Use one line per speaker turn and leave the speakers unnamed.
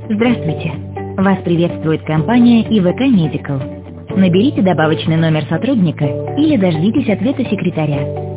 Здравствуйте. Вас приветствует компания ИВК Медикал. Наберите добавочный номер сотрудника или дождитесь ответа секретаря.